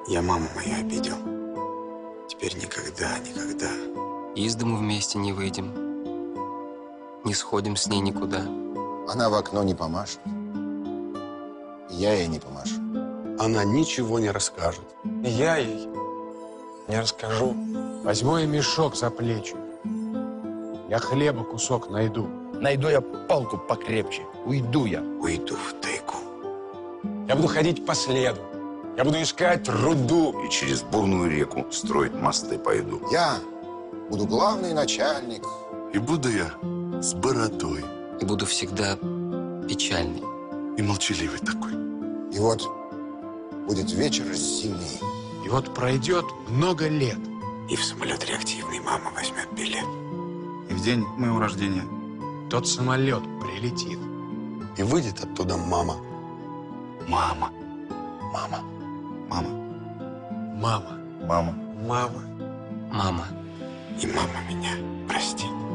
Я маму мою обидел. Теперь никогда, никогда. Из дому вместе не выйдем. Не сходим с ней никуда. Она в окно не помашет. Я ей не помашу. Она ничего не расскажет. И я ей не расскажу. Возьму я мешок за плечи. Я хлеба кусок найду. Найду я палку покрепче. Уйду я. Уйду в тайгу. Я буду ходить по следу. Я буду искать руду. И через бурную реку строить мосты пойду. Я буду главный начальник. И буду я с бородой. И буду всегда печальный. И молчаливый такой. И вот будет вечер зимний. И вот пройдет много лет. И в самолет реактивный мама возьмет билет. И в день моего рождения Тот самолет прилетит. И выйдет оттуда мама. Мама. мама. Мама. Мама. Мама. Мама. И мама меня простит.